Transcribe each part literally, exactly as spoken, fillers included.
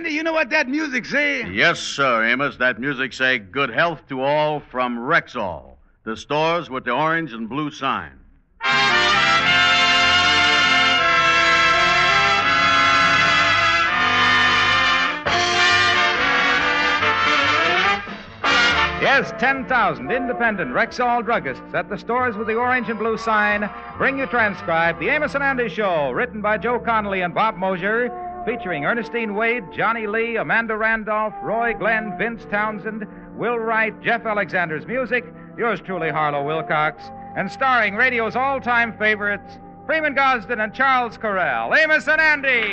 Andy, you know what that music say? Yes, sir, Amos. That music say good health to all from Rexall, the stores with the orange and blue sign. Yes, ten thousand independent Rexall druggists at the stores with the orange and blue sign bring you transcribed The Amos and Andy Show, written by Joe Connolly and Bob Mosier, featuring Ernestine Wade, Johnny Lee, Amanda Randolph, Roy Glenn, Vince Townsend, Will Wright, Jeff Alexander's music, yours truly, Harlow Wilcox, and starring radio's all-time favorites, Freeman Gosden and Charles Correll. Amos and Andy!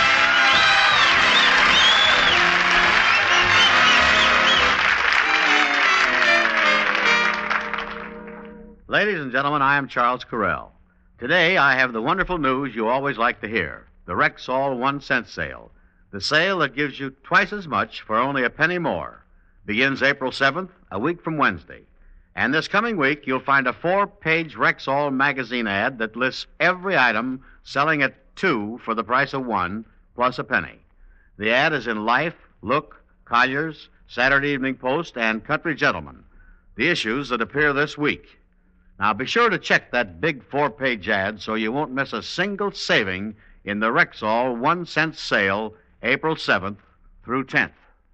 Ladies and gentlemen, I am Charles Correll. Today, I have the wonderful news you always like to hear, the Rexall one-cent sale. The sale that gives you twice as much for only a penny more. Begins April seventh, a week from Wednesday. And this coming week, you'll find a four-page Rexall magazine ad that lists every item selling at two for the price of one, plus a penny. The ad is in Life, Look, Collier's, Saturday Evening Post, and Country Gentleman, the issues that appear this week. Now, be sure to check that big four-page ad so you won't miss a single saving in the Rexall one-cent sale, April seventh through tenth.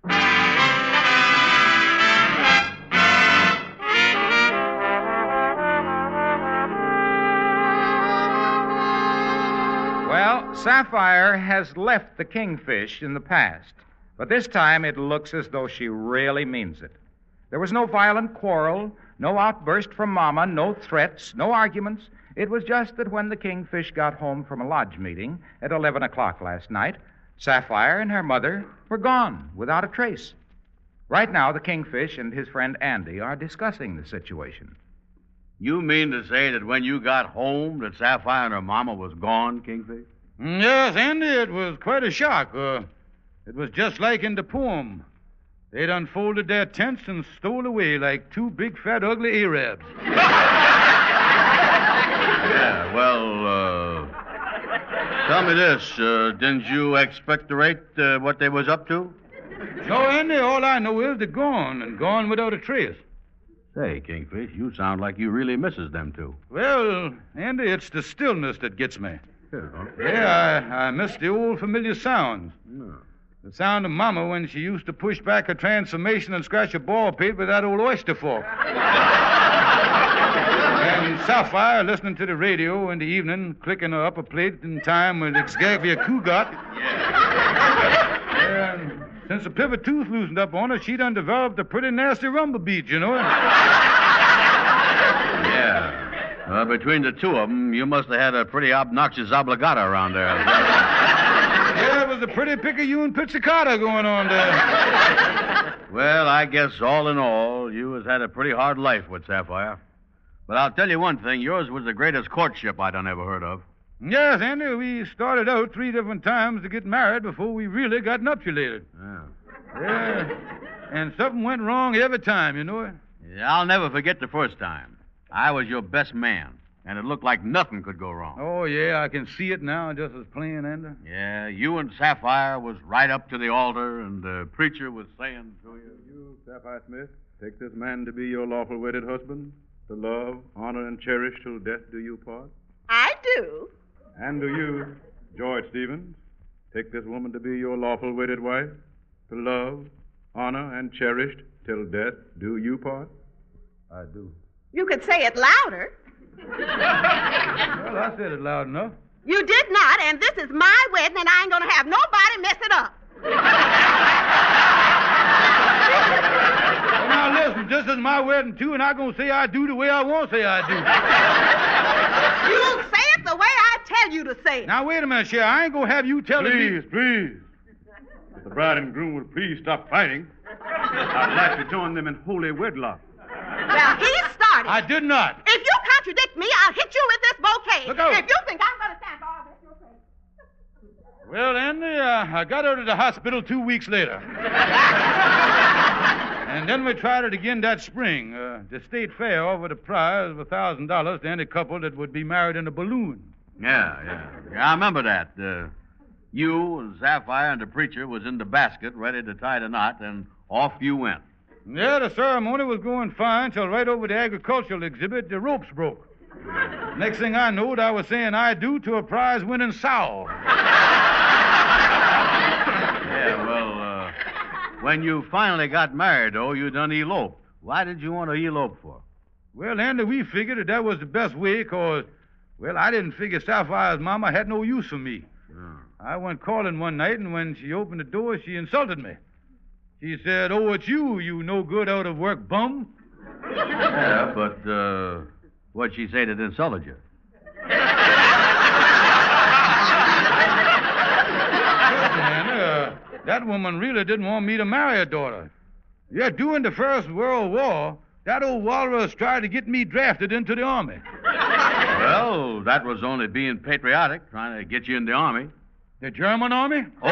Well, Sapphire has left the Kingfish in the past, but this time it looks as though she really means it. There was no violent quarrel, no outburst from Mama, no threats, no arguments. It was just that when the Kingfish got home from a lodge meeting at eleven o'clock last night, Sapphire and her mother were gone without a trace. Right now, the Kingfish and his friend Andy are discussing the situation. You mean to say that when you got home that Sapphire and her mama was gone, Kingfish? Yes, Andy, it was quite a shock. Uh, it was just like in the poem. They'd unfolded their tents and stole away like two big, fat, ugly Arabs. Yeah, well, uh, tell me this. Uh, didn't you expectorate uh, what they was up to? No, Andy, all I know is they're gone, and gone without a trace. Say, Kingfish, you sound like you really misses them two. Well, Andy, it's the stillness that gets me. Yeah, huh? Yeah, I, I miss the old familiar sounds. No. The sound of Mama when she used to push back her transformation and scratch a ball pit with that old oyster fork. And Sapphire listening to the radio in the evening, clicking her upper plate in time with Xavier Cugat. Yeah. And since the pivot tooth loosened up on her, she done developed a pretty nasty rumble beat, you know. Yeah. Uh, between the two of them, you must have had a pretty obnoxious obligata around there. Yeah, it was a pretty picayune pizzicata going on there. Well, I guess all in all, you has had a pretty hard life with Sapphire. But I'll tell you one thing, yours was the greatest courtship I done ever heard of. Yes, Andy, we started out three different times to get married before we really got nuptialated. Yeah. Yeah, and something went wrong every time, you know. Yeah, I'll never forget the first time. I was your best man, and it looked like nothing could go wrong. Oh, yeah, I can see it now just as plain, Andy. Yeah, you and Sapphire was right up to the altar, and the preacher was saying to you... You, Sapphire Smith, take this man to be your lawful wedded husband, to love, honor, and cherish till death do you part. I do. And do you, George Stevens, take this woman to be your lawful wedded wife, to love, honor, and cherished till death do you part? I do. You could say it louder. Well, I said it loud enough. You did not, and this is my wedding, and I ain't gonna have nobody mess it up. Well, now listen, this is my wedding too, and I'm gonna say I do the way I want to say I do. You'll say it the way I tell you to say it. Now wait a minute, Cher. I ain't gonna have you telling Please, me. please. If the bride and groom will please stop fighting, I'd like to join them in holy wedlock. Well, he started. I did not. If you contradict me, I'll hit you with this bouquet. Look out. If you think I'm gonna stand for all this, you'll say. Well, Andy, uh, I got out of the hospital two weeks later. And then we tried it again that spring. Uh, the state fair offered a prize of a thousand dollars to any couple that would be married in a balloon. Yeah, yeah. Yeah, I remember that. Uh, You and Sapphire and the preacher was in the basket ready to tie the knot, and off you went. Yeah, the ceremony was going fine till right over the agricultural exhibit, the ropes broke. Next thing I knowed, I was saying I do to a prize-winning sow. Yeah, well, uh, when you finally got married, though, you done eloped. Why did you want to elope for? Well, Andy, we figured that that was the best way, because, well, I didn't figure Sapphire's mama had no use for me. Hmm. I went calling one night, and when she opened the door, she insulted me. She said, "Oh, it's you, you no-good, out-of-work bum." Yeah, but, uh, what'd she say that insulted you? Man, uh, that woman really didn't want me to marry her daughter. Yeah, during the First World War, that old walrus tried to get me drafted into the army. Well, that was only being patriotic, trying to get you in the army. The German army? Oh.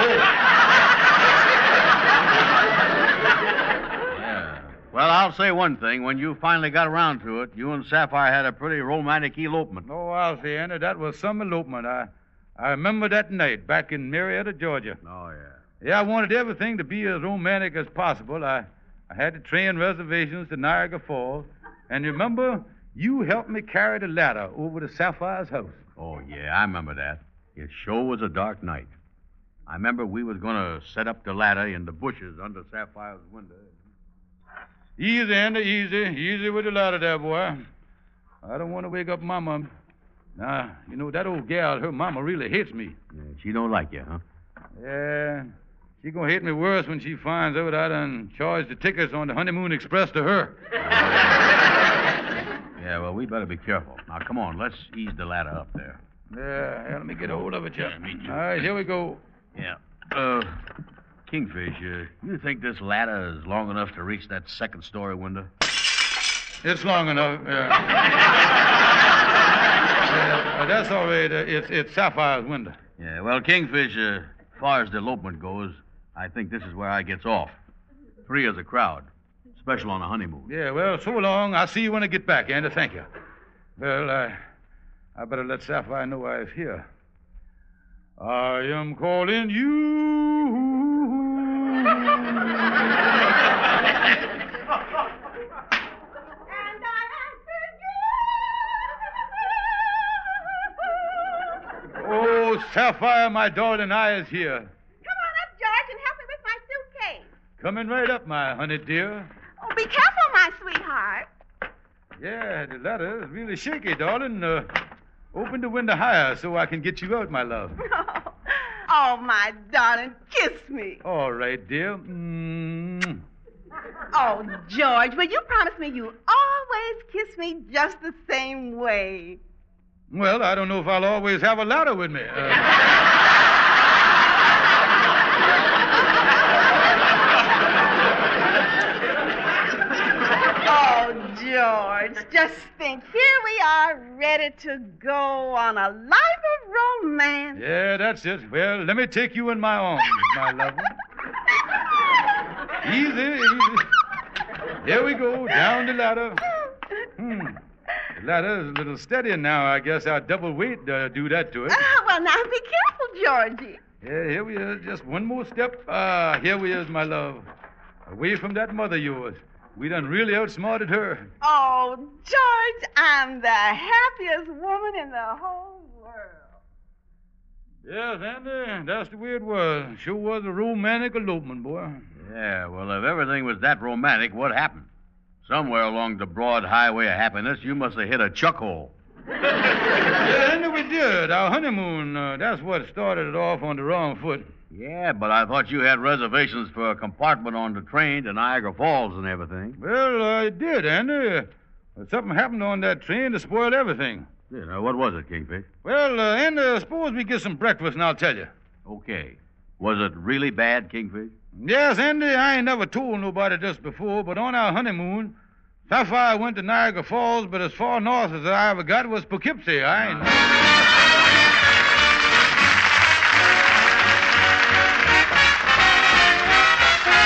Yeah. Well, I'll say one thing. When you finally got around to it, you and Sapphire had a pretty romantic elopement. Oh, I'll say, Andy, that was some elopement. I, I remember that night back in Marietta, Georgia. Oh, yeah. Yeah, I wanted everything to be as romantic as possible. I, I had the train reservations to Niagara Falls. And remember, you helped me carry the ladder over to Sapphire's house. Oh, yeah, I remember that. It sure was a dark night. I remember we was going to set up the ladder in the bushes under Sapphire's window. Easy, Andy, easy. Easy with the ladder there, boy. I don't want to wake up Mama. Nah, you know, that old gal, her mama really hates me. Yeah, she don't like you, huh? Yeah, she gonna hate me worse when she finds out I done charged the tickets on the Honeymoon Express to her. Yeah, well, we better be careful. Now, come on, let's ease the ladder up there. Yeah, yeah, let me get a hold of it, Chuck. Yeah, me too. All right, here we go. Yeah. Uh, Kingfish, uh, you think this ladder is long enough to reach that second-story window? It's long enough, yeah. Yeah, that's all right. Uh, it's, it's Sapphire's window. Yeah, well, Kingfish, uh, as far as the elopement goes, I think this is where I gets off. Three as a crowd, special on a honeymoon. Yeah, well, so long. I'll see you when I get back, Andy. Thank you. Well, uh, I better let Sapphire know I'm here. I am calling you. And I answered you. Oh, Sapphire, my darling, I is here. Come on up, George, and help me with my suitcase. Coming right up, my honey dear. Oh, be careful, my sweetheart. Yeah, the ladder is really shaky, darling. Uh, open the window higher so I can get you out, my love. Oh, my darling, kiss me. All right, dear. Mm. Oh, George, will you promise me you always kiss me just the same way? Well, I don't know if I'll always have a ladder with me. Uh, Oh, George, just think. Here we are, ready to go on a life of romance. yeah, that's it. Well, let me take you in my arms, my love. Easy, easy. Here we go, down the ladder. Hmm. The ladder is a little steadier now. I guess our double weight uh, do that to it. Ah, well, now be careful, Georgie. Yeah, here we is. Just one more step. Ah, here we is, my love. Away from that mother of yours. We done really outsmarted her. Oh, George, I'm the happiest woman in the whole world. Yes, Andy, that's the way it was. Sure was a romantic elopement, boy. Yeah, well, if everything was that romantic, what happened? Somewhere along the broad highway of happiness, you must have hit a chuck hole. Yeah, Andy, we did. Our honeymoon, uh, that's what started it off on the wrong foot. Yeah, but I thought you had reservations for a compartment on the train to Niagara Falls and everything. Well, I did, Andy. Uh, something happened on that train to spoil everything. Yeah, now, what was it, Kingfish? Well, uh, Andy, suppose we get some breakfast and I'll tell you. Okay. Was it really bad, Kingfish? Yes, Andy, I ain't never told nobody this before, but on our honeymoon, Sapphire went to Niagara Falls, but as far north as I ever got was Poughkeepsie. I ain't...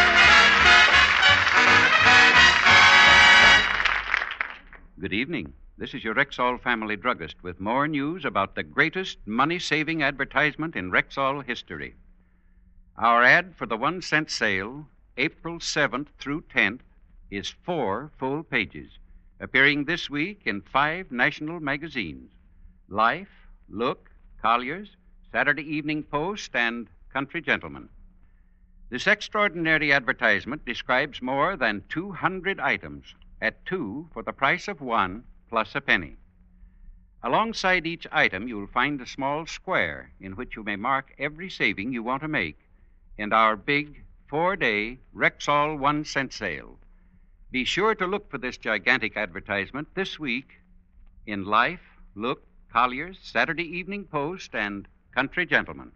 Good evening. This is your Rexall family druggist with more news about the greatest money-saving advertisement in Rexall history. Our ad for the one cent sale, April seventh through tenth, is four full pages, appearing this week in five national magazines: Life, Look, Collier's, Saturday Evening Post, and Country Gentleman. This extraordinary advertisement describes more than two hundred items at two for the price of one plus a penny. Alongside each item, you'll find a small square in which you may mark every saving you want to make in our big four-day Rexall one-cent sale. Be sure to look for this gigantic advertisement this week in Life, Look, Collier's, Saturday Evening Post, and Country Gentleman.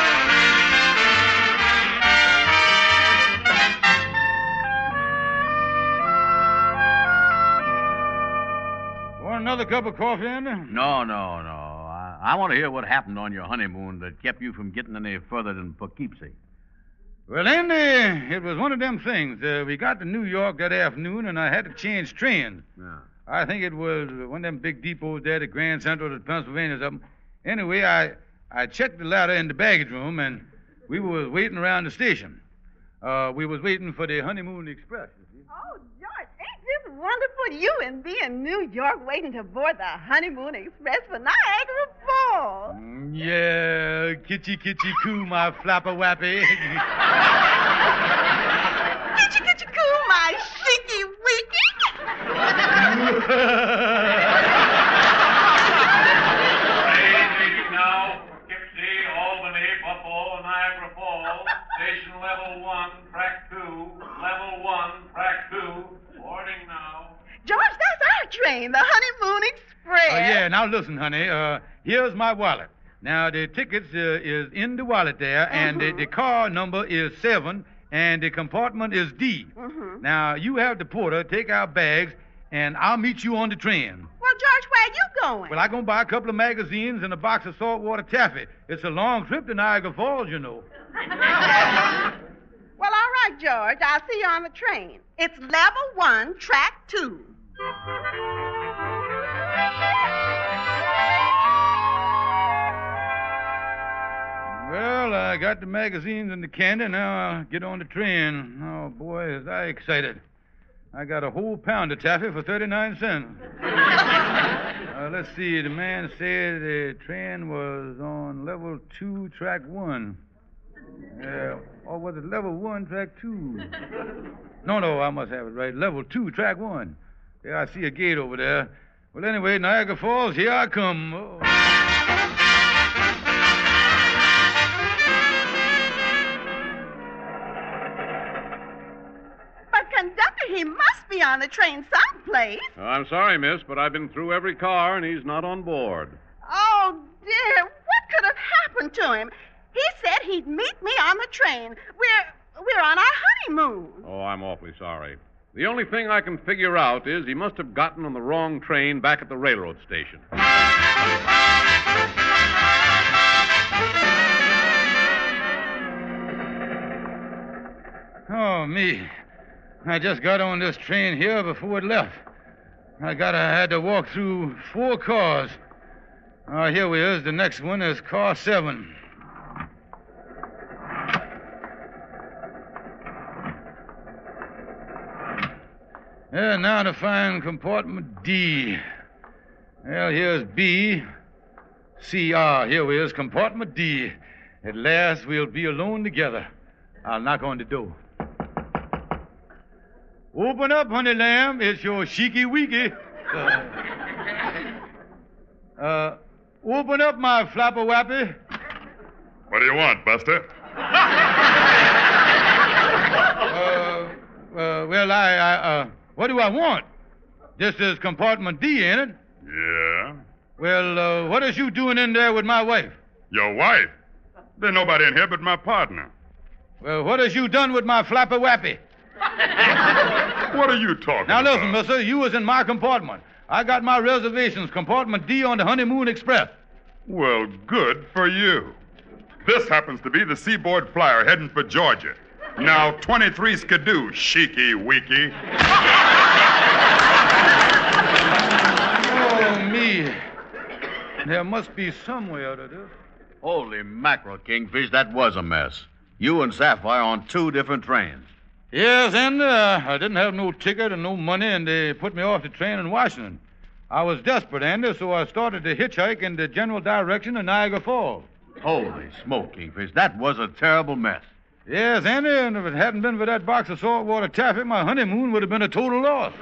Want another cup of coffee, Andy? No, no, no. I, I want to hear what happened on your honeymoon that kept you from getting any further than Poughkeepsie. Well, Andy, it was one of them things. Uh, we got to New York that afternoon, and I had to change trains. Yeah. I think it was one of them big depots there, the Grand Central, the Pennsylvania, or something. Anyway, I, I checked the ladder in the baggage room, and we was waiting around the station. Uh, we was waiting for the Honeymoon Express. Oh, George, ain't this wonderful? You and me in New York waiting to board the Honeymoon Express for Niagara Falls. Mm, yeah, kitchy, kitchy, coo, my flapper wappy. Kitchy, kitchy, coo, my shinky winky. Waiting now for Poughkeepsie, Albany, Buffalo, Niagara Falls. Station level one, track two. Level one, track two. Boarding now. George, that's our train, the Honeymoon Express. Oh, yeah, now listen, honey. Uh, here's my wallet. Now, the tickets uh, is in the wallet there, and Mm-hmm. the, the car number is seven, and the compartment is D. Mm-hmm. Now, you have the porter take our bags, and I'll meet you on the train. Well, George, where you going? Well, I'm going to buy a couple of magazines and a box of saltwater taffy. It's a long trip to Niagara Falls, you know. Well, all right, George. I'll see you on the train. It's level one, track two. Well, I got the magazines and the candy. Now I'll get on the train. Oh, boy, is I excited. I got a whole pound of taffy for thirty-nine cents. uh, let's see. The man said the train was on level two, track one. Yeah. Or was it level one, track two? No, no, I must have it right. Level two, track one. Yeah, I see a gate over there. Well, anyway, Niagara Falls, here I come. Oh. But, conductor, he must be on the train someplace. Oh, I'm sorry, miss, but I've been through every car, and he's not on board. Oh, dear. What could have happened to him? He said he'd meet me on the train. We're we're on our honeymoon. Oh, I'm awfully sorry. The only thing I can figure out is he must have gotten on the wrong train back at the railroad station. Oh, me. I just got on this train here before it left. I got I had to walk through four cars. Oh, here we is. The next one is car seven. Yeah, now to find compartment D. Well, here's B. C R. Here we is, compartment D. At last, we'll be alone together. I'll knock on the door. Open up, honey lamb. It's your cheeky weeky. Uh, uh, open up, my flapper wappy. What do you want, Buster? Uh, uh, well, I, I, uh, what do I want? This is compartment D, ain't it? Yeah. Well, uh, what is you doing in there with my wife? Your wife? There's nobody in here but my partner. Well, what has you done with my flapper wappy? What are you talking Now, about? listen, mister, you was in my compartment. I got my reservations, compartment D on the Honeymoon Express. Well, good for you. This happens to be the Seaboard Flyer heading for Georgia. Now, twenty-three Skidoo, cheeky weeky. Oh, There must be some way out of this. Holy mackerel, Kingfish, that was a mess. You and Sapphire on two different trains. Yes, and uh, I didn't have no ticket and no money, and they put me off the train in Washington. I was desperate, Andy, so I started to hitchhike in the general direction of Niagara Falls. Holy smoke, Kingfish, that was a terrible mess. Yes, Andy, and if it hadn't been for that box of saltwater taffy, my honeymoon would have been a total loss.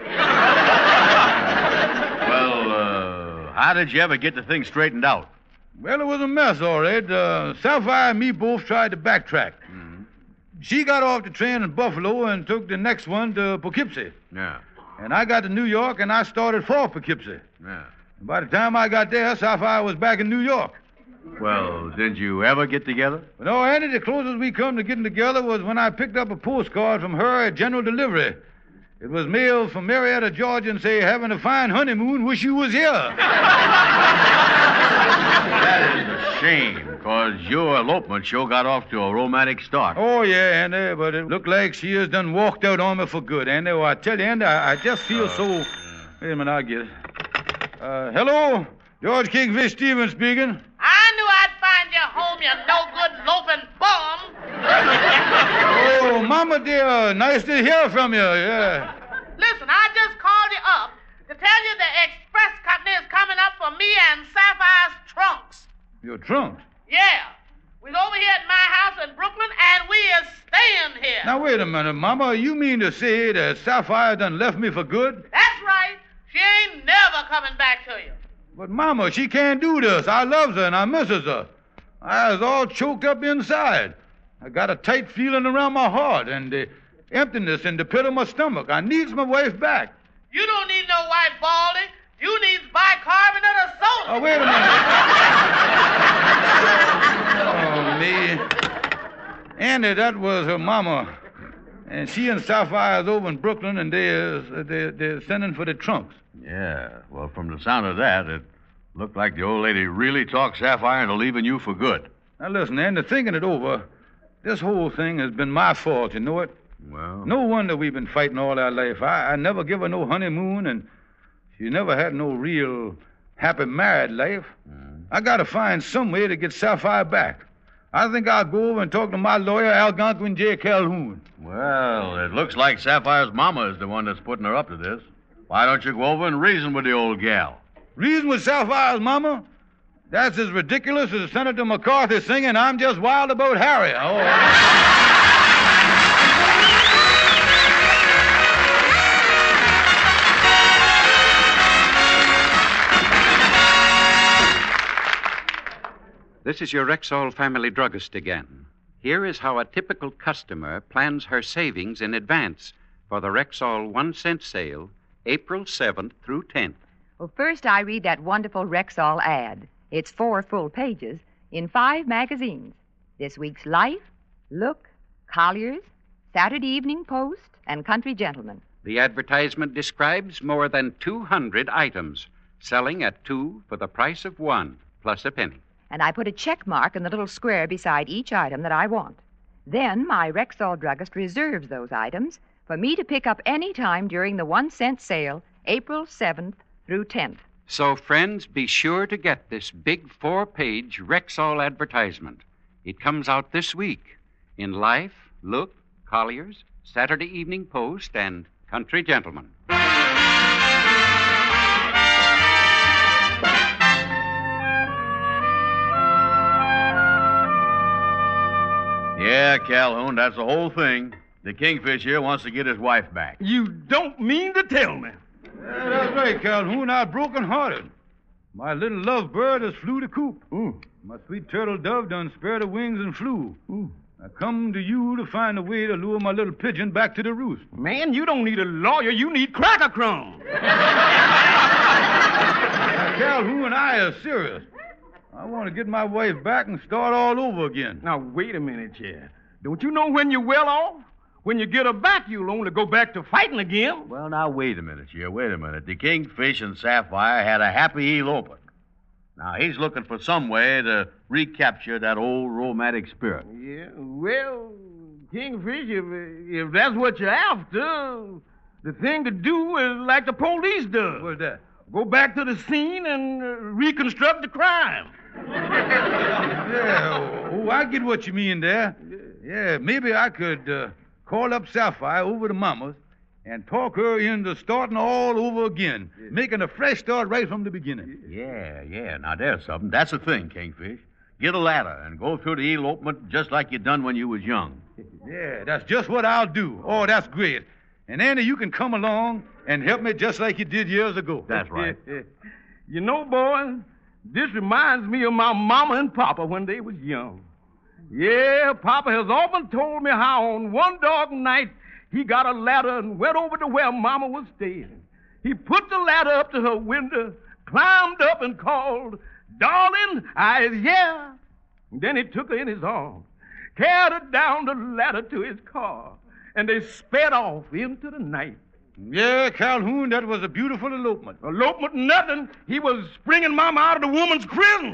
Well, uh, how did you ever get the thing straightened out? Well, it was a mess, all right. Uh, Sapphire and me both tried to backtrack. Mm-hmm. She got off the train in Buffalo and took the next one to Poughkeepsie. Yeah. And I got to New York, and I started for Poughkeepsie. Yeah. And by the time I got there, Sapphire was back in New York. Well, did you ever get together? But no, Andy, the closest we come to getting together was when I picked up a postcard from her at General Delivery. It was mailed from Marietta, Georgia, and say, having a fine honeymoon, wish you was here. That is a shame, because your elopement sure got off to a romantic start. Oh, yeah, Andy, but it looked like she has done walked out on me for good, Andy. Well, I tell you, Andy, I, I just feel Uh, so... Wait a minute, I'll get it. Uh, hello? George Kingfish Stevens speaking. I knew I'd find you home, you no-good loafing bum. Oh, Mama dear, nice to hear from you, yeah. Listen, I just called you up to tell you the express company is coming up for me and Sapphire's trunks. Your trunks? Yeah. We're over here at my house in Brooklyn, and we is staying here. Now, wait a minute, Mama. You mean to say that Sapphire done left me for good? That's right. She ain't never coming back to you. But, Mama, she can't do this. I loves her and I misses her. I was all choked up inside. I got a tight feeling around my heart and the emptiness in the pit of my stomach. I needs my wife back. You don't need no white baldy. You need bicarbonate of soda. Oh, wait a minute. Oh, me. Andy, that was her mama. And she and Sapphire is over in Brooklyn, and they is, they, they're sending for the trunks. Yeah, well, from the sound of that, it looked like the old lady really talked Sapphire into leaving you for good. Now, listen, Andy, thinking it over, this whole thing has been my fault, you know it? Well... No wonder we've been fighting all our life. I, I never give her no honeymoon, and she never had no real happy married life. Mm. I got to find some way to get Sapphire back. I think I'll go over and talk to my lawyer, Algonquin J. Calhoun. Well, it looks like Sapphire's mama is the one that's putting her up to this. Why don't you go over and reason with the old gal? Reason with Sapphire's mama? That's as ridiculous as Senator McCarthy singing, I'm just wild about Harry. Oh. This is your Rexall family druggist again. Here is how a typical customer plans her savings in advance for the Rexall one cent sale, April seventh through tenth. Well, first I read that wonderful Rexall ad. It's four full pages in five magazines. This week's Life, Look, Collier's, Saturday Evening Post, and Country Gentleman. The advertisement describes more than two hundred items, selling at two for the price of one, plus a penny. And I put a check mark in the little square beside each item that I want. Then my Rexall druggist reserves those items for me to pick up any time during the one cent sale, April seventh through tenth. So, friends, be sure to get this big four-page Rexall advertisement. It comes out this week in Life, Look, Collier's, Saturday Evening Post, and Country Gentleman. Yeah, Calhoun, that's the whole thing. The Kingfish here wants to get his wife back. You don't mean to tell me. Yeah, that's right, Calhoun. I'm broken-hearted. My little lovebird has flew the coop. Ooh. My sweet turtle dove done spread her wings and flew. Ooh. I come to you to find a way to lure my little pigeon back to the roost. Man, you don't need a lawyer. You need cracker crumbs. Now, Calhoun and I are serious. I want to get my wife back and start all over again. Now, wait a minute, Chad. Don't you know when you're well off? When you get her back, you'll only go back to fighting again. Well, now, wait a minute, here. Wait a minute. The Kingfish and Sapphire had a happy elopement. Now, he's looking for some way to recapture that old romantic spirit. Yeah, well, Kingfish, if, if that's what you're after, the thing to do is like the police does. What's that? Go back to the scene and uh, reconstruct the crime. Yeah, oh, I get what you mean there. Yeah, maybe I could uh, call up Sapphire over to Mama's and talk her into starting all over again, yeah. making a fresh start right from the beginning. Yeah, yeah. Now, there's something. That's the thing, Kingfish. Get a ladder and go through the elopement just like you done when you was young. Yeah, that's just what I'll do. Oh, that's great. And, Andy, you can come along and help me just like you did years ago. That's right. You know, boy, this reminds me of my mama and papa when they was young. Yeah, Papa has often told me how on one dark night he got a ladder and went over to where Mama was staying. He put the ladder up to her window, climbed up and called, "Darling, I is here." And then he took her in his arms, carried her down the ladder to his car, and they sped off into the night. Yeah, Calhoun, that was a beautiful elopement. Elopement nothing. He was bringing Mama out of the woman's prison.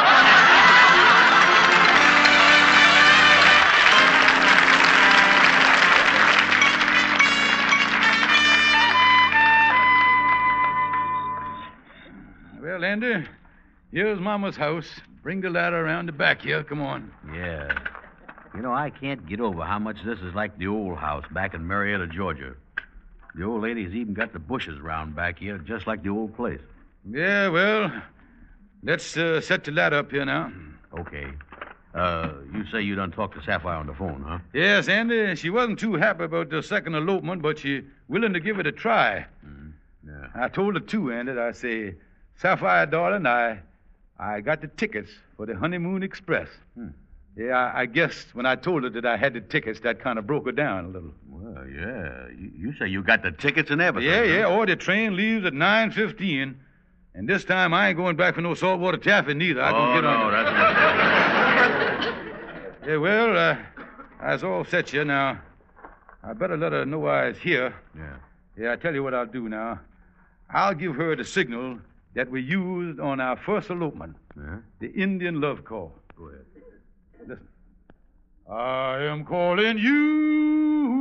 Well, Andy, here's Mama's house. Bring the ladder around the back here. Come on. Yeah. You know, I can't get over how much this is like the old house back in Marietta, Georgia. The old lady's even got the bushes round back here, just like the old place. Yeah, well, let's uh, set the ladder up here now. Okay. Uh, you say you done talked to Sapphire on the phone, huh? Yes, Andy. She wasn't too happy about the second elopement, but she willing to give it a try. Mm-hmm. Yeah. I told her, too, Andy. I say, Sapphire, darling, I I got the tickets for the Honeymoon Express. Hmm. Yeah, I, I guess when I told her that I had the tickets, that kind of broke her down a little. Well, yeah. You, you say you got the tickets and everything. Yeah, huh? yeah. Oh, the train leaves at nine fifteen. And this time I ain't going back for no saltwater taffy neither. I oh, can get no, on that's not Yeah, well, uh, I's all set here now. I better let her know I's here. Yeah. Yeah, I tell you what I'll do now. I'll give her the signal that we used on our first elopement. Yeah? The Indian love call. Go ahead. Listen. I am calling you.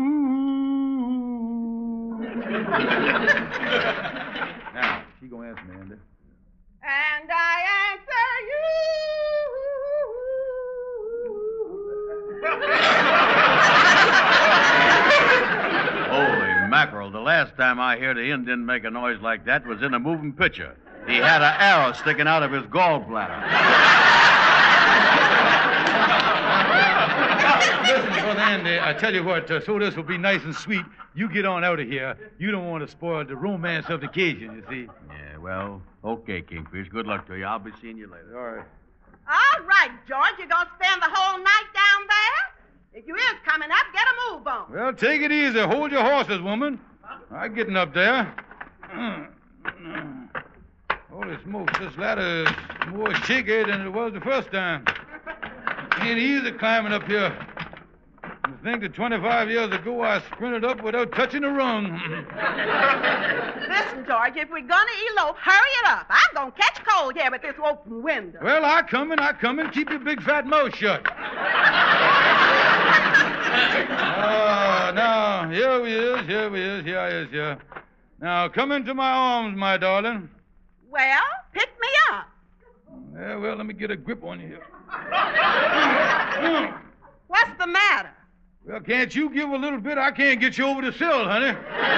Now, she gonna answer me, Andy. And I answer you. Holy mackerel. The last time I heard the Indian make a noise like that was in a moving picture. He had an arrow sticking out of his gallbladder. Listen, Brother Andy, I tell you what, uh, so this will be nice and sweet. You get on out of here. You don't want to spoil the romance of the occasion, you see. Yeah, well, okay, Kingfish. Good luck to you. I'll be seeing you later. All right. All right, George, you gonna spend the whole night down there? If you is coming up, get a move on. Well, take it easy. Hold your horses, woman. I'm getting up there. Holy smokes, this ladder is more shaky than it was the first time. Ain't easy climbing up here. You think that twenty-five years ago I sprinted up without touching a rung. Listen, George, if we're gonna elope, hurry it up. I'm gonna catch cold here with this open window. Well, I come in, I come in. Keep your big fat mouth shut. Oh, now, here we is, here we is, here I is, here. Now, come into my arms, my darling. Well, pick me up. Yeah, well, let me get a grip on you here. What's the matter? Well, can't you give a little bit? I can't get you over the sill, honey.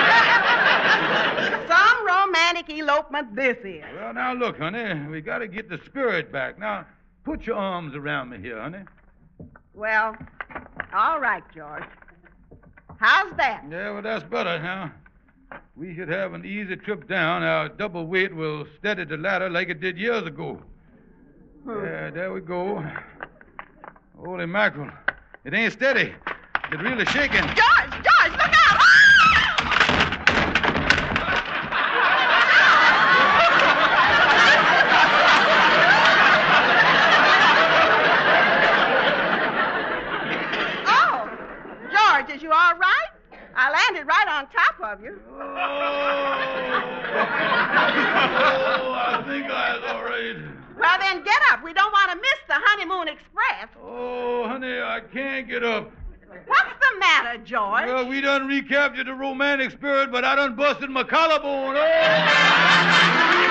Some romantic elopement this is. Well, now, look, honey, we got to get the spirit back. Now, put your arms around me here, honey. Well, all right, George. How's that? Yeah, well, that's better now. We should have an easy trip down. Our double weight will steady the ladder like it did years ago. Hmm. Yeah, there we go. Holy mackerel. It ain't steady. It's really shaking. George, George, look out! Oh, George, is you all right? I landed right on top of you. Oh, oh I think I was all right. Well, then get up. We don't want to miss the Honeymoon Express. Oh, honey, I can't get up. What's the matter, George? Well, we done recaptured the romantic spirit, but I done busted my collarbone. Oh!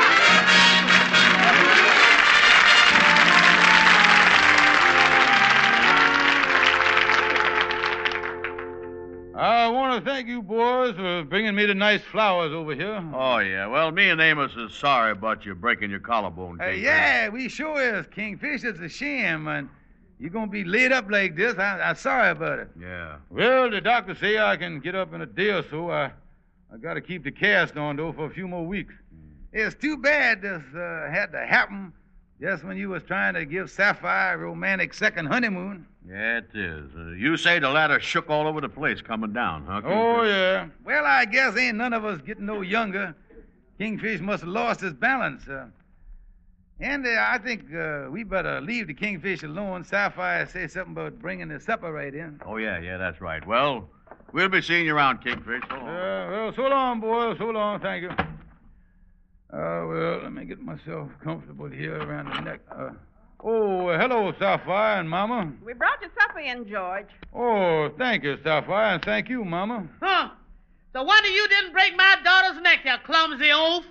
I want to thank you boys for bringing me the nice flowers over here. Oh, yeah. Well, me and Amos is sorry about you breaking your collarbone, Uh, Kingfish. yeah, we sure is, Kingfish. It's a shame, and you're going to be laid up like this. I, I'm sorry about it. Yeah. Well, the doctor say I can get up in a day or so. I, I got to keep the cast on, though, for a few more weeks. It's too bad this uh, had to happen just when you was trying to give Sapphire a romantic second honeymoon. Yeah, it is. Uh, you say the ladder shook all over the place coming down, huh? Kingfish? Oh, yeah. Well, I guess ain't none of us getting no younger. Kingfish must have lost his balance. Uh, and uh, I think uh, we better leave the Kingfish alone. Sapphire say something about bringing the supper right in. Oh, yeah, yeah, that's right. Well, we'll be seeing you around, Kingfish. So long. Uh, well, so long, boys. So long. Thank you. Uh, well, let me get myself comfortable here around the neck. Uh, oh, hello, Sapphire and Mama. We brought your supper in, George. Oh, thank you, Sapphire, and thank you, Mama. Huh. So wonder you didn't break my daughter's neck, you clumsy oaf.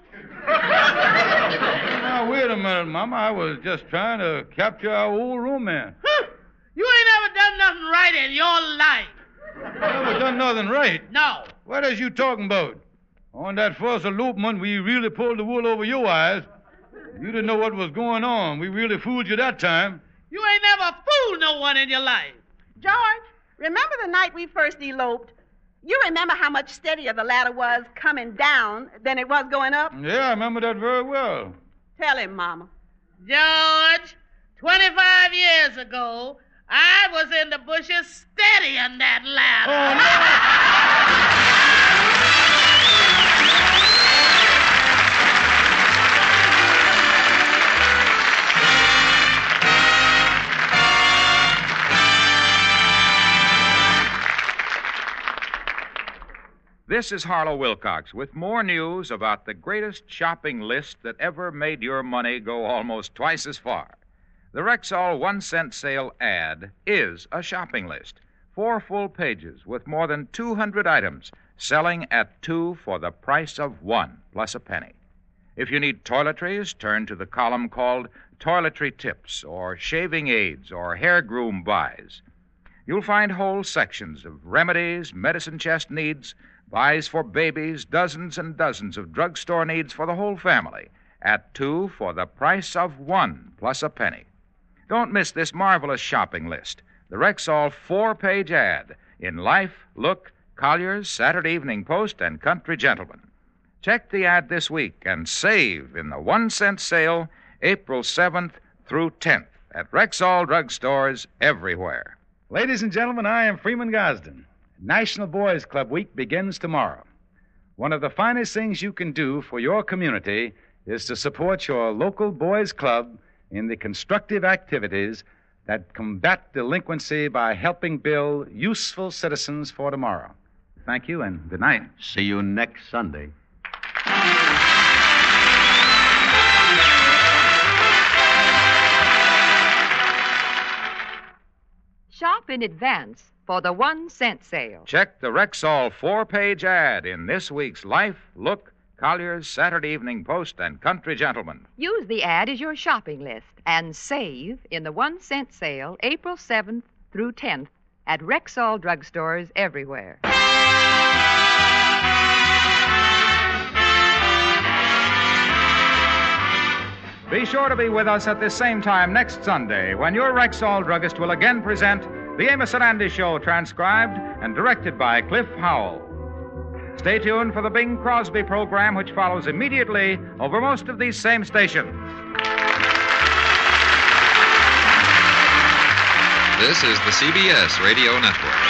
Now, wait a minute, Mama. I was just trying to capture our old romance. Huh. You ain't ever done nothing right in your life. I never done nothing right. No. What is you talking about? On that first elopement, we really pulled the wool over your eyes. You didn't know what was going on. We really fooled you that time. You ain't never fooled no one in your life. George, remember the night we first eloped? You remember how much steadier the ladder was coming down than it was going up? Yeah, I remember that very well. Tell him, Mama. George, twenty-five years ago, I was in the bushes steadying that ladder. Oh, no. This is Harlow Wilcox with more news about the greatest shopping list that ever made your money go almost twice as far. The Rexall one cent sale ad is a shopping list. Four full pages with more than two hundred items selling at two for the price of one plus a penny. If you need toiletries, turn to the column called Toiletry Tips or Shaving Aids or Hair Groom Buys. You'll find whole sections of remedies, medicine chest needs, buys for babies, dozens and dozens of drugstore needs for the whole family at two for the price of one plus a penny. Don't miss this marvelous shopping list. The Rexall four-page ad in Life, Look, Collier's, Saturday Evening Post, and Country Gentleman. Check the ad this week and save in the one-cent sale April seventh through tenth at Rexall drugstores everywhere. Ladies and gentlemen, I am Freeman Gosden. National Boys Club Week begins tomorrow. One of the finest things you can do for your community is to support your local boys club in the constructive activities that combat delinquency by helping build useful citizens for tomorrow. Thank you and good night. See you next Sunday. Shop in advance for the one cent sale. Check the Rexall four-page ad in this week's Life, Look, Collier's, Saturday Evening Post, and Country Gentleman. Use the ad as your shopping list and save in the one cent sale April seventh through tenth at Rexall drugstores everywhere. Be sure to be with us at this same time next Sunday when your Rexall druggist will again present The Amos and Andy Show, transcribed and directed by Cliff Howell. Stay tuned for the Bing Crosby program, which follows immediately over most of these same stations. This is the C B S Radio Network.